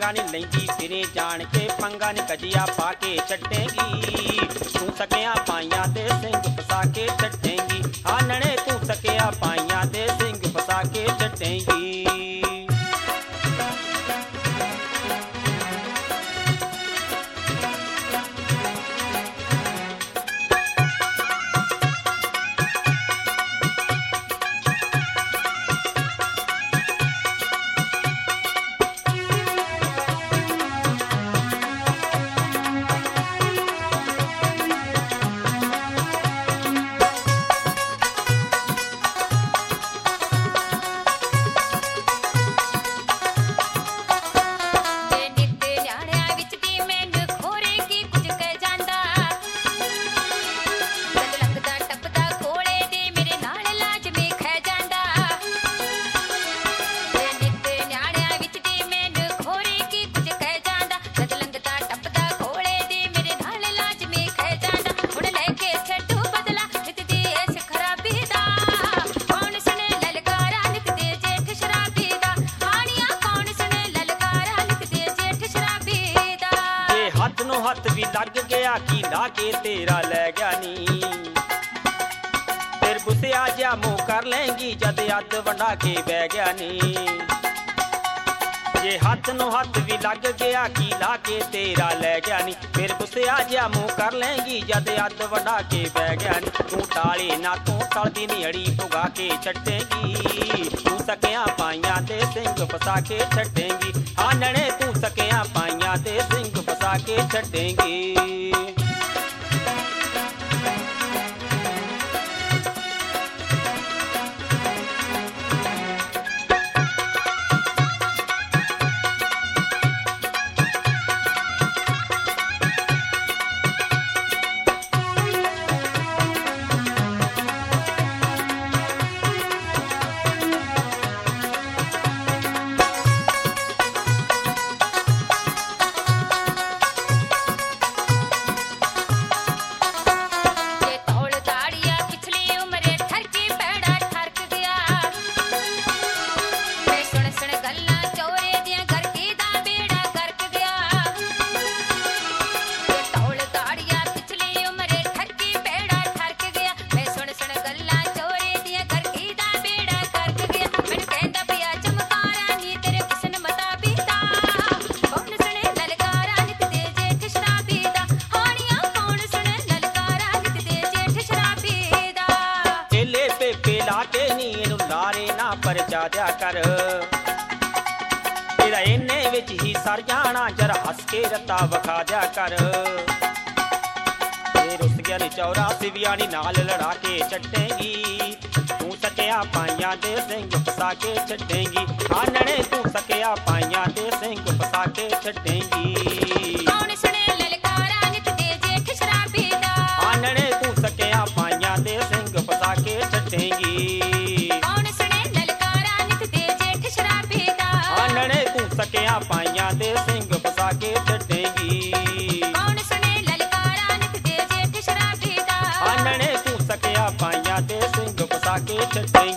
पंगा नी लैंदी फिरे जान के पंगा नी कजिया पा के छड्डेगी तू सकिया पाइया दे सिंह फसा के छड्डेगी आनने तू सकिया पाइया दे सिंह फसा के छड्डेगी। हथ भी लग गया की लाके तेरा लै गया नी फिर गुस्सा जा मुँह कर लेंगी जद अद वंडा के बह गया नी जे हथ नो हथ भी लग गया की लाके तेरा लै गया नी फिर गुस्सा जा मुँह कर लेंगी जद अद वंडा के बह गया नी तू टाले ना तू टलदी नी अड़ी पुगा के छड्डेगी तू सकिया पाइया दे सिंह फसा के छड्डेगी आनने तू सकिया पाइया दे सिंह फसा के छड्डेगी। परचा दिया कर तेरा इन्ने विच ही सर जाना जरा हस के रत्ता विखा दिया कर रुस गया नी चौरा सिवियानी नाल लड़ा के छड्डेगी तू सकिया पाइया दे सिंह फसा के छड्डेगी आनने तू सकिया पाइया दे सिंह फसा के छड्डेगी आनने तू सकिया पाइया दे सिंह फसा के छड्डेगी सकिया पाइया दे सिंह फसा के छड्डेगी आनने तू सकिया पाइया दे सिंह फसा के छड्डेगी।